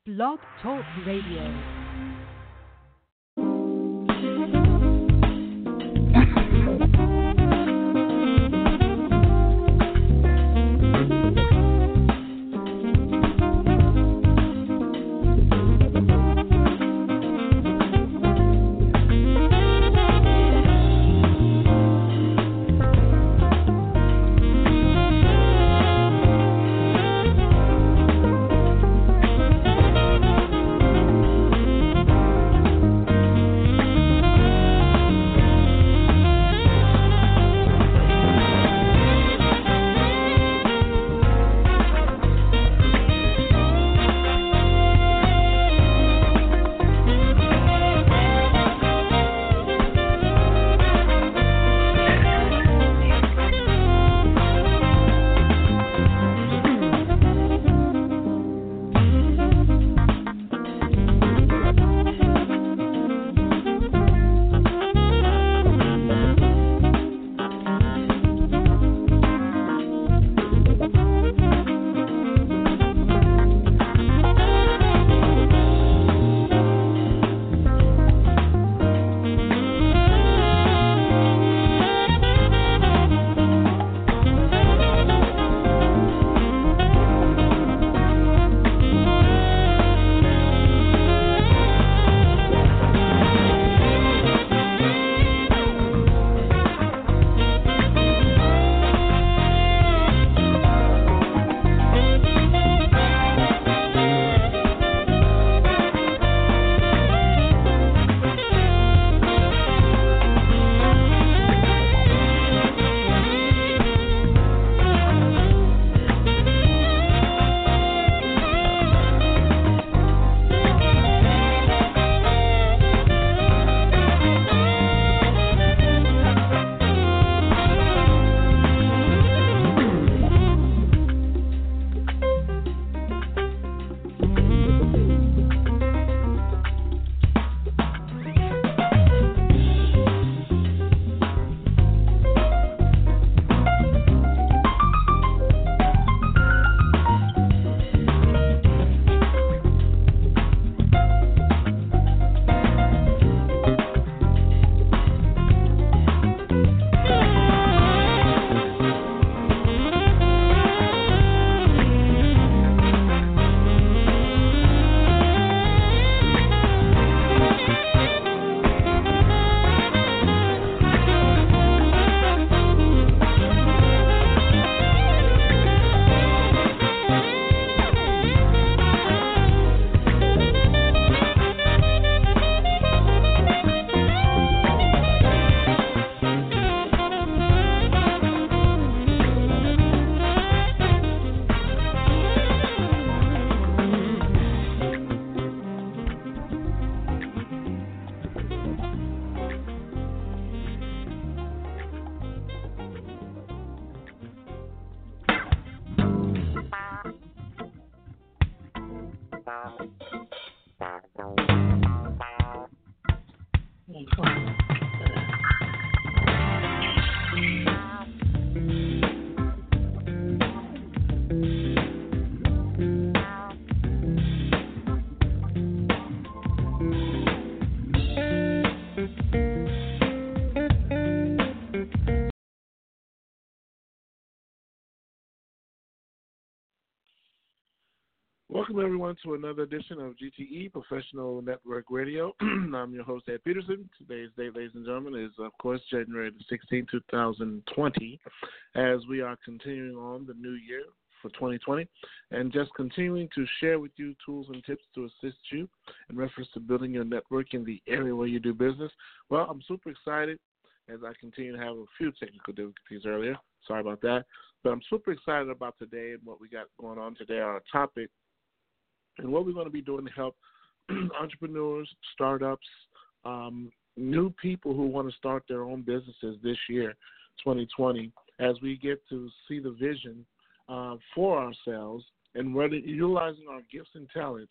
Blog Talk Radio. Welcome, everyone, to another edition of GTE Professional Network Radio. I'm your host, Ed Peterson. Today's date, ladies and gentlemen, is, of course, January the 16th, 2020, as we are continuing on the new year for 2020 and just continuing to share with you tools and tips to assist you in reference to building your network in the area where you do business. Well, I'm super excited as I continue to have a few technical difficulties earlier. Sorry about that. But I'm super excited about today and what we got going on today, our topic, and what we're going to be doing to help entrepreneurs, startups, new people who want to start their own businesses this year, 2020, as we get to see the vision for ourselves and whether utilizing our gifts and talents,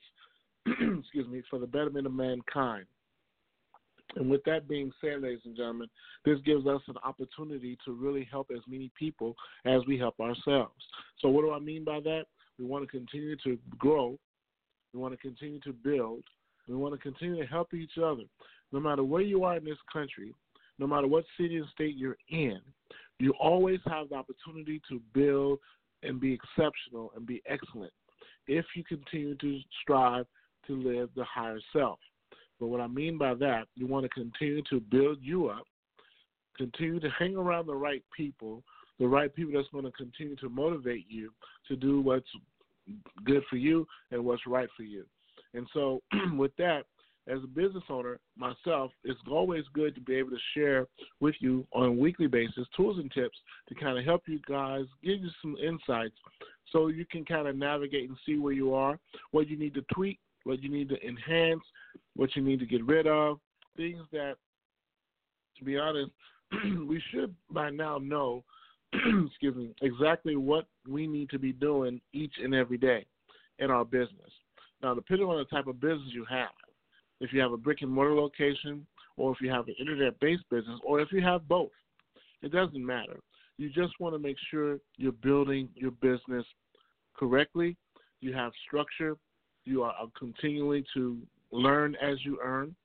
for the betterment of mankind. And with that being said, ladies and gentlemen, this gives us an opportunity to really help as many people as we help ourselves. So what do I mean by that? We want to continue to grow We want to continue to build. We want to continue to help each other. No matter where you are in this country, no matter what city and state you're in, you always have the opportunity to build and be exceptional and be excellent if you continue to strive to live the higher self. But what I mean by that, you want to continue to build you up, continue to hang around the right people that's going to continue to motivate you to do what's good for you and what's right for you. And so with that, as a business owner myself, it's always good to be able to share with you on a weekly basis tools and tips to kind of help you guys, give you some insights so you can kind of navigate and see where you are, what you need to tweak, what you need to enhance, what you need to get rid of, things that, to be honest, we should by now know excuse me, exactly what we need to be doing each and every day in our business. Now, depending on the type of business you have, if you have a brick and mortar location, or if you have an internet-based business, or if you have both, it doesn't matter. You just want to make sure you're building your business correctly, you have structure, you are continuing to learn as you earn,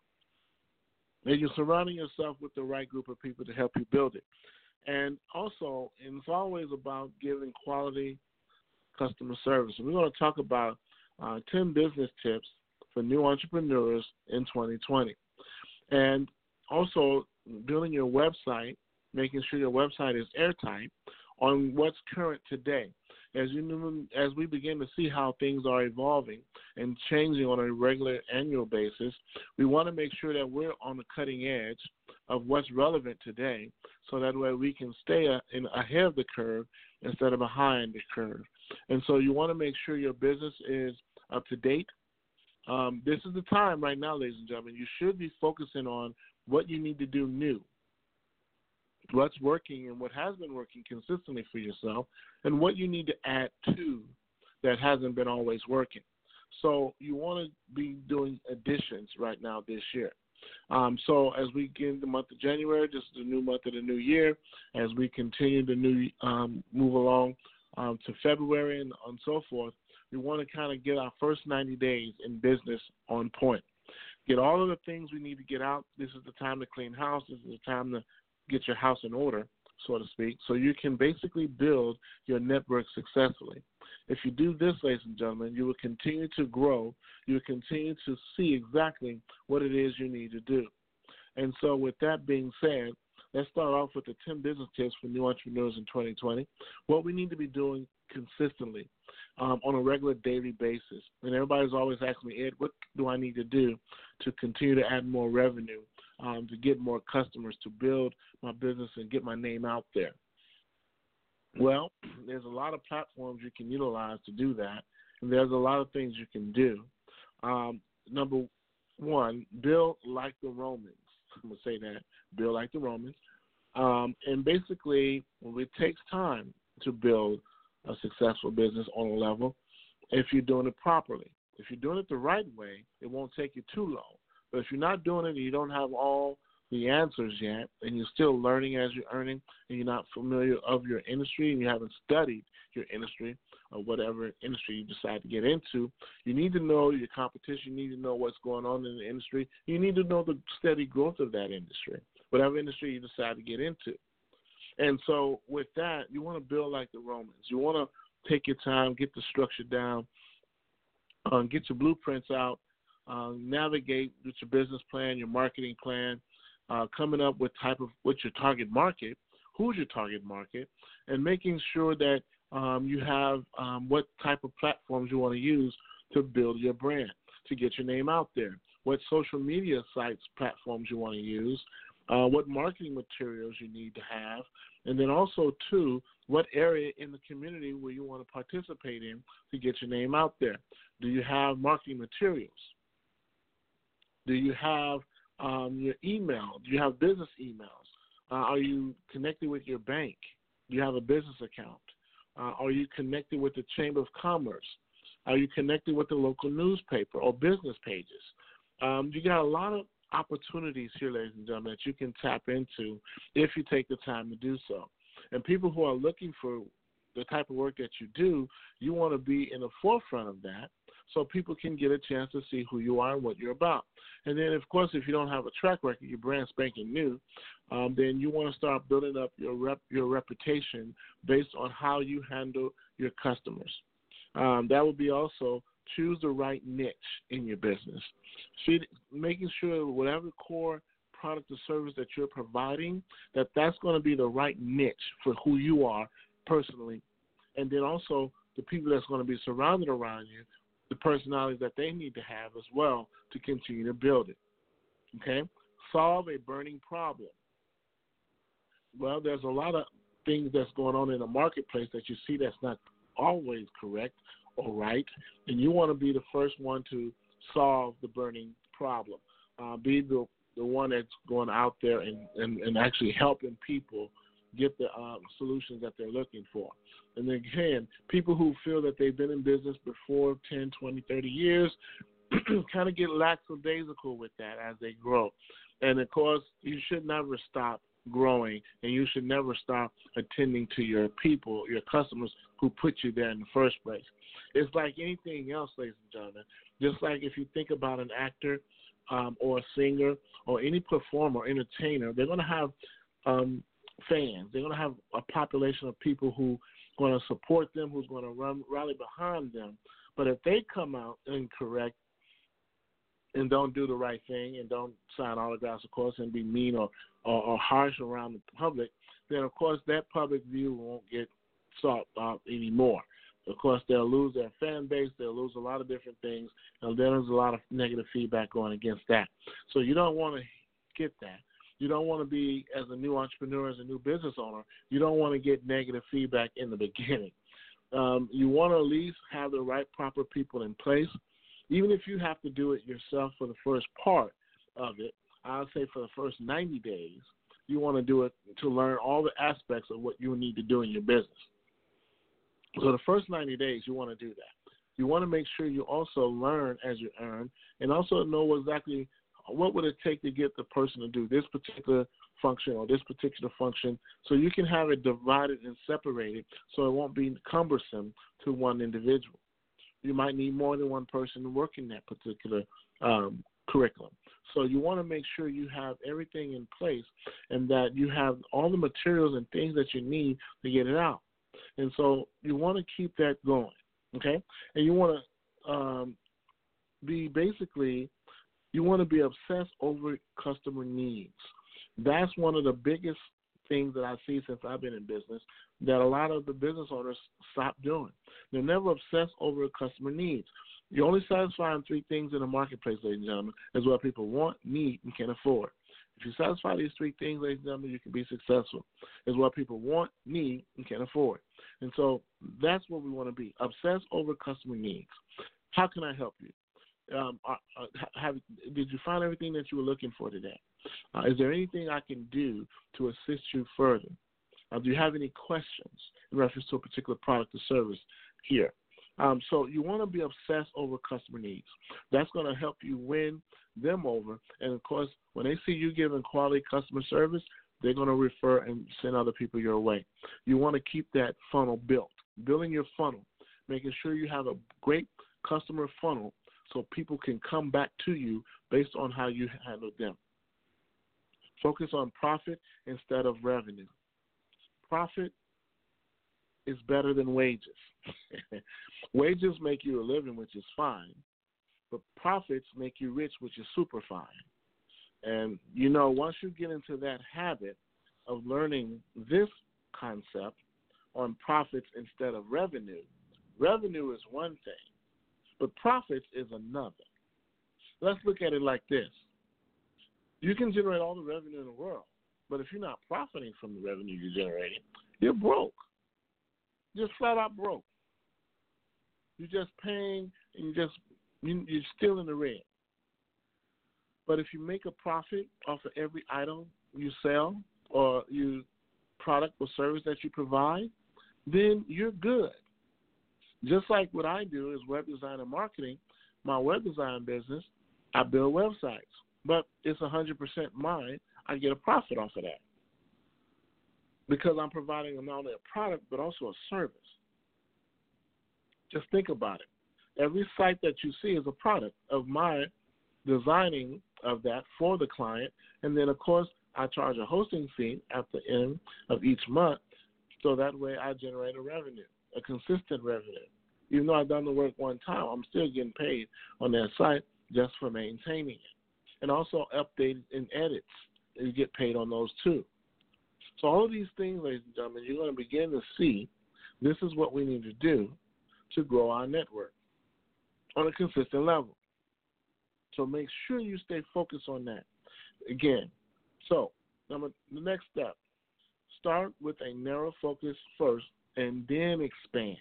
and you're surrounding yourself with the right group of people to help you build it. And also, it's always about giving quality customer service. And we're going to talk about 10 business tips for new entrepreneurs in 2020. And also building your website, making sure your website is airtight on what's current today. As we begin to see how things are evolving and changing on a regular annual basis, we want to make sure that we're on the cutting edge of what's relevant today, so that way we can stay ahead of the curve instead of behind the curve. And so you want to make sure your business is up to date. This is the time right now, ladies and gentlemen. You should be focusing on what you need to do new, what's working and what has been working consistently for yourself, and what you need to add to that hasn't been always working. So you want to be doing additions right now this year. So as we get in the month of January, this is the new month of the new year, as we continue to move along to February and so forth, we want to kind of get our first 90 days in business on point. Get all of the things we need to get out. This is the time to clean house. This is the time to get your house in order, so to speak, so you can basically build your network successfully. If you do this, ladies and gentlemen, you will continue to grow. You will continue to see exactly what it is you need to do. And so with that being said, let's start off with the 10 business tips for new entrepreneurs in 2020, what we need to be doing consistently on a regular daily basis. And everybody's always asking me, Ed, what do I need to do to continue to add more revenue, to get more customers, to build my business and get my name out there? Well, there's a lot of platforms you can utilize to do that, and there's a lot of things you can do. Number one, build like the Romans. I'm going to say that, build like the Romans. And basically, it takes time to build a successful business on a level if you're doing it properly. If you're doing it the right way, it won't take you too long. But if you're not doing it and you don't have all the answers yet, and you're still learning as you're earning, and you're not familiar of your industry, and you haven't studied your industry or whatever industry you decide to get into, you need to know your competition. You need to know what's going on in the industry. You need to know the steady growth of that industry, whatever industry you decide to get into. And so with that, you want to build like the Romans. You want to take your time, get the structure down, get your blueprints out, navigate with your business plan, your marketing plan, coming up with what's your target market, who's your target market, and making sure that you have what type of platforms you want to use to build your brand, to get your name out there, what social media sites, platforms you want to use, what marketing materials you need to have, and then also, too, what area in the community where you want to participate in to get your name out there. Do you have marketing materials? Do you have your email? Do you have business emails? Are you connected with your bank? Do you have a business account? Are you connected with the Chamber of Commerce? Are you connected with the local newspaper or business pages? You got a lot of opportunities here, ladies and gentlemen, that you can tap into if you take the time to do so. And people who are looking for the type of work that you do, you want to be in the forefront of that so people can get a chance to see who you are and what you're about. And then, of course, if you don't have a track record, you're brand spanking new, then you want to start building up your reputation based on how you handle your customers. That would be also choose the right niche in your business. Making sure whatever core product or service that you're providing, that's going to be the right niche for who you are personally. And then also the people that's going to be surrounded around you, the personalities that they need to have as well to continue to build it. Okay? Solve a burning problem. Well, there's a lot of things that's going on in the marketplace that you see that's not always correct or right, and you want to be the first one to solve the burning problem. Be the one that's going out there and actually helping people get the solutions that they're looking for. And again, people who feel that they've been in business before 10, 20, 30 years kind of get lackadaisical with that as they grow. And, of course, you should never stop growing, and you should never stop attending to your people, your customers who put you there in the first place. It's like anything else, ladies and gentlemen. Just like if you think about an actor or a singer or any performer or entertainer, they're going to have fans. They're going to have a population of people who are going to support them, who's going to rally behind them. But if they come out incorrect and don't do the right thing and don't sign autographs, of course, and be mean or harsh around the public, then, of course, that public view won't get sought out anymore. Of course, they'll lose their fan base. They'll lose a lot of different things, and there's a lot of negative feedback going against that. So you don't want to get that. You don't want to be, as a new entrepreneur, as a new business owner, you don't want to get negative feedback in the beginning. You want to at least have the right proper people in place. Even if you have to do it yourself for the first part of it, I'll say for the first 90 days, you want to do it to learn all the aspects of what you need to do in your business. So the first 90 days, you want to do that. You want to make sure you also learn as you earn and also know exactly what would it take to get the person to do this particular function or this particular function so you can have it divided and separated so it won't be cumbersome to one individual. You might need more than one person working that particular curriculum. So you want to make sure you have everything in place and that you have all the materials and things that you need to get it out. And so you want to keep that going, okay? And you want to you want to be obsessed over customer needs. That's one of the biggest things that I see since I've been in business that a lot of the business owners stop doing. They're never obsessed over customer needs. You only satisfy three things in the marketplace, ladies and gentlemen, is what people want, need, and can afford. If you satisfy these three things, ladies and gentlemen, you can be successful. Is what people want, need, and can afford. And so that's what we want to be, obsessed over customer needs. How can I help you? Did you find everything that you were looking for today? Is there anything I can do to assist you further? Do you have any questions in reference to a particular product or service here? So you want to be obsessed over customer needs. That's going to help you win them over. And, of course, when they see you giving quality customer service, they're going to refer and send other people your way. You want to keep that funnel built, building your funnel, making sure you have a great customer funnel so people can come back to you based on how you handle them. Focus on profit instead of revenue. Profit is better than wages. Wages make you a living, which is fine, but profits make you rich, which is super fine. And, once you get into that habit of learning this concept on profits instead of revenue is one thing, but profits is another. Let's look at it like this. You can generate all the revenue in the world, but if you're not profiting from the revenue you're generating, you're broke. Just flat out broke. You're just paying and you're still in the red. But if you make a profit off of every item you sell or you product or service that you provide, then you're good. Just like what I do is web design and marketing, my web design business, I build websites. But it's 100% mine. I get a profit off of that. because I'm providing not only a product but also a service. Just think about it. Every site that you see is a product of my designing of that for the client, and then, of course, I charge a hosting fee at the end of each month, so that way I generate a revenue, a consistent revenue. Even though I've done the work one time, I'm still getting paid on that site just for maintaining it. And also updates and edits, you get paid on those too. So all of these things, ladies and gentlemen, you're going to begin to see this is what we need to do to grow our network on a consistent level. So make sure you stay focused on that. Again, so the next step, start with a narrow focus first and then expand.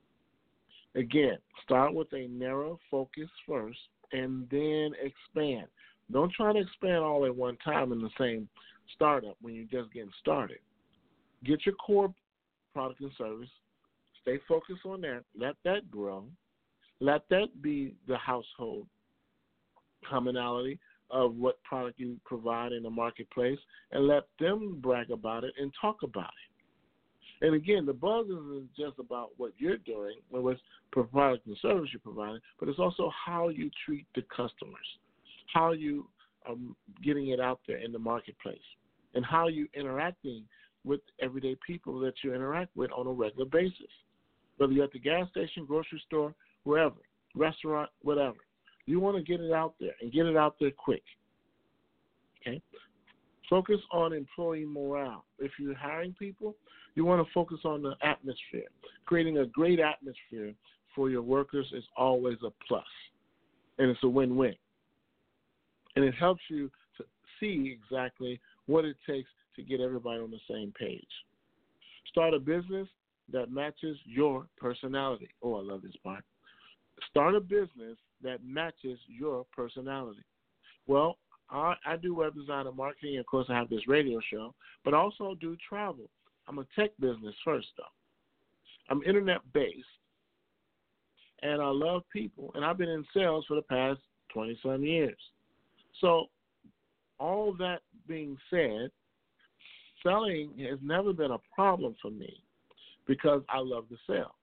Again, start with a narrow focus first and then expand. Don't try to expand all at one time in the same startup when you're just getting started. Get your core product and service. Stay focused on that. Let that grow. Let that be the household commonality of what product you provide in the marketplace, and let them brag about it and talk about it. And again, the buzz isn't just about what you're doing or what product and service you're providing, but it's also how you treat the customers, how you are getting it out there in the marketplace, and how you interacting with everyday people that you interact with on a regular basis, whether you're at the gas station, grocery store, wherever, restaurant, whatever. You want to get it out there and get it out there quick. Okay? Focus on employee morale. If you're hiring people, you want to focus on the atmosphere. Creating a great atmosphere for your workers is always a plus, and it's a win-win. And it helps you to see exactly what it takes to get everybody on the same page. Start a business that matches your personality. Oh, I love this part. Start a business that matches your personality. Well, I do web design and marketing. Of course, I have this radio show, but I also do travel. I'm a tech business first, though. I'm internet-based, and I love people, and I've been in sales for the past 20-some years. So all that being said, selling has never been a problem for me because I love to sell.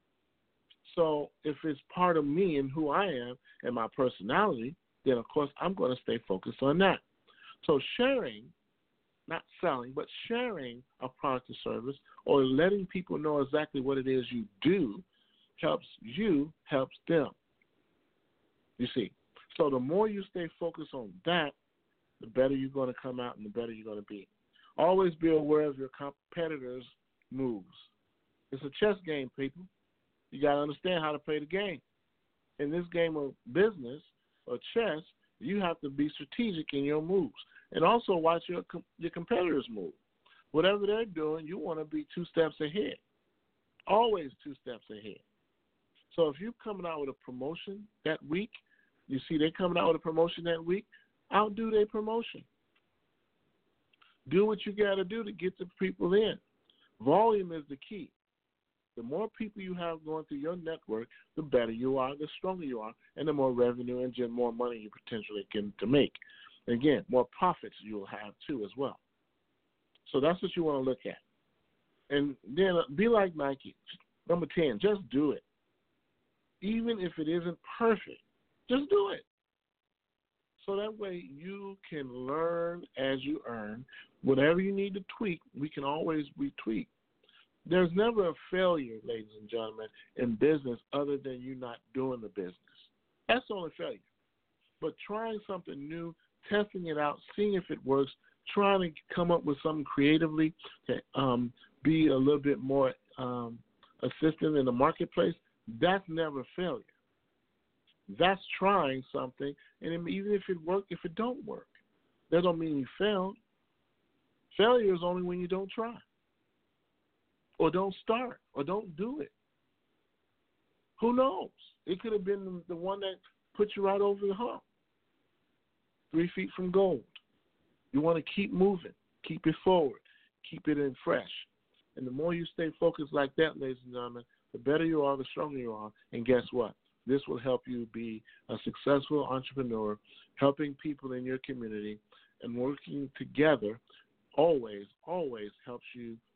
So if it's part of me and who I am and my personality, then, of course, I'm going to stay focused on that. So sharing, not selling, but sharing a product or service or letting people know exactly what it is you do helps you, helps them. You see, so the more you stay focused on that, the better you're going to come out and the better you're going to be. Always be aware of your competitors' moves. It's a chess game, people. You got to understand how to play the game. In this game of business or chess, you have to be strategic in your moves. And also watch your competitors move. Whatever they're doing, you want to be 2 steps ahead. Always 2 steps ahead. So if you're coming out with a promotion that week, you see they're coming out with a promotion that week, outdo their promotion. Do what you got to do to get the people in. Volume is the key. The more people you have going through your network, the better you are, the stronger you are, and the more revenue and more money you potentially can to make. Again, more profits you'll have too as well. So that's what you want to look at. And then be like Nike. Number 10, just do it. Even if it isn't perfect, just do it. So that way you can learn as you earn. Whatever you need to tweak, we can always retweak. There's never a failure, ladies and gentlemen, in business other than you not doing the business. That's the only failure. But trying something new, testing it out, seeing if it works, trying to come up with something creatively to be a little bit more assistant in the marketplace, that's never failure. That's trying something, and even if it works, if it don't work, that don't mean you failed. Failure is only when you don't try, or don't start, or don't do it. Who knows? It could have been the one that put you right over the hump. 3 feet from gold. You want to keep moving, keep it forward, keep it in fresh. And the more you stay focused like that, ladies and gentlemen, the better you are, the stronger you are. And guess what? This will help you be a successful entrepreneur, helping people in your community, and working together always helps you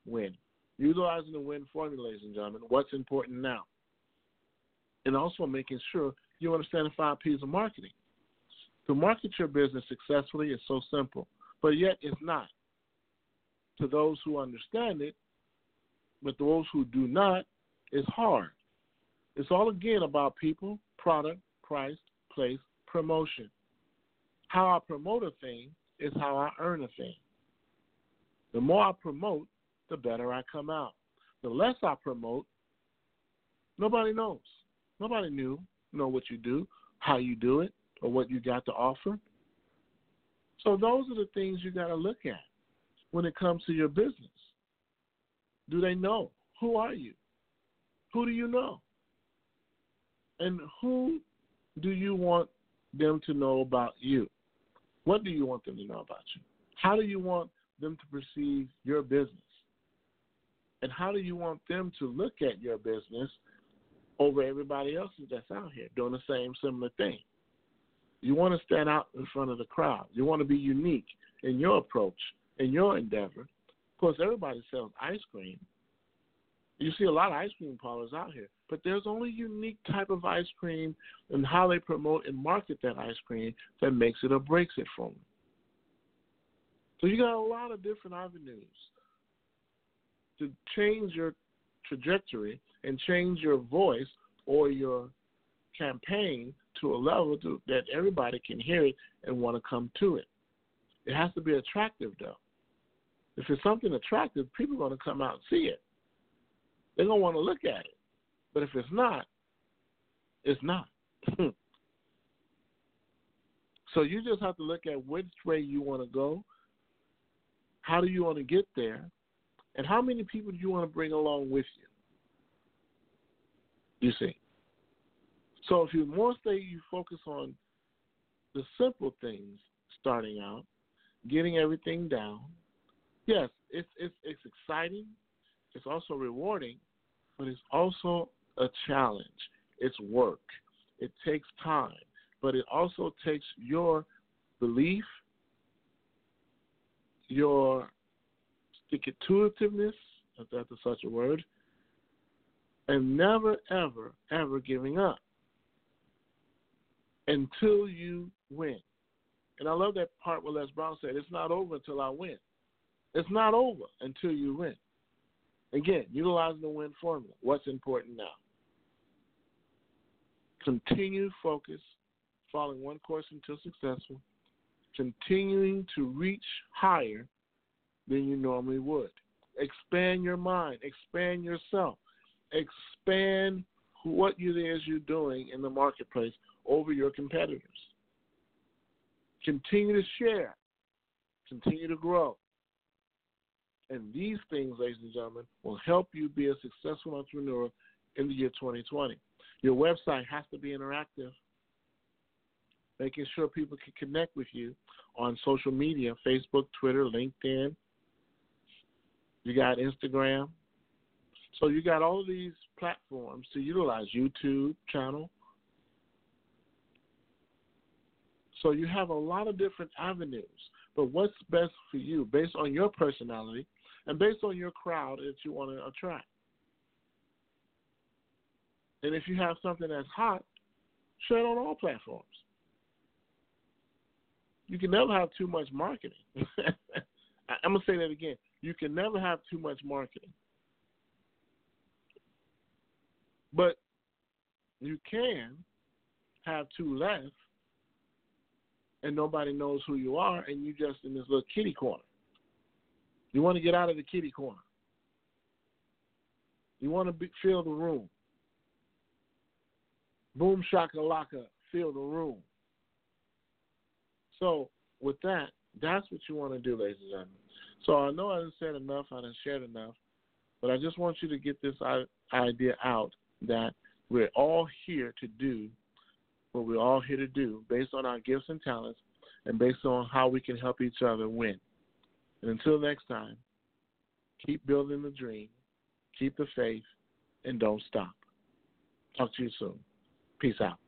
win. Utilizing the win formula, ladies and gentlemen, what's important now. And also making sure you understand the 5 P's of marketing. To market your business successfully is so simple, but yet it's not. To those who understand it, but those who do not, it's hard. It's all, again, about people, product, price, place, promotion. How I promote a thing is how I earn a thing. The more I promote, the better I come out. The less I promote, nobody knows. Nobody know what you do, how you do it, or what you got to offer. So those are the things you got to look at when it comes to your business. Do they know? Who are you? Who do you know? And who do you want them to know about you? What do you want them to know about you? How do you want them to perceive your business? And how do you want them to look at your business over everybody else that's out here doing the same similar thing? You want to stand out in front of the crowd. You want to be unique in your approach, in your endeavor. Of course, everybody sells ice cream. You see a lot of ice cream parlors out here, but there's only a unique type of ice cream and how they promote and market that ice cream that makes it or breaks it for them. So you got a lot of different avenues to change your trajectory and change your voice or your campaign to a level that everybody can hear it and want to come to it. It has to be attractive, though. If it's something attractive, people are going to come out and see it. They're going to want to look at it. But if it's not, it's not. So you just have to look at which way you want to go, how do you want to get there, and how many people do you want to bring along with you? You see. So if you focus on the simple things starting out, getting everything down. Yes, it's exciting. It's also rewarding, but it's also a challenge. It's work. It takes time, but it also takes your belief, your stick-to-itiveness, if that's such a word, and never, ever, ever giving up until you win. And I love that part where Les Brown said, it's not over until I win. It's not over until you win. Again, utilizing the win formula. What's important now? Continue focus, following one course until successful, continuing to reach higher than you normally would. Expand your mind, expand yourself, expand what it is you're doing in the marketplace over your competitors. Continue to share, continue to grow. And these things, ladies and gentlemen, will help you be a successful entrepreneur in the year 2020. Your website has to be interactive, making sure people can connect with you on social media, Facebook, Twitter, LinkedIn. You got Instagram. So you got all of these platforms to utilize, YouTube channel. So you have a lot of different avenues. But what's best for you based on your personality and based on your crowd that you want to attract? And if you have something that's hot, share it on all platforms. You can never have too much marketing. I'm going to say that again. You can never have too much marketing. But you can have too less, and nobody knows who you are, and you just in this little kitty corner. You want to get out of the kitty corner. You want to fill the room. Boom shakalaka, fill the room. So with that, that's what you want to do, ladies and gentlemen. So I know I didn't say enough, I didn't share enough, but I just want you to get this idea out that we're all here to do what we're all here to do based on our gifts and talents and based on how we can help each other win. And until next time, keep building the dream, keep the faith, and don't stop. Talk to you soon. Peace out.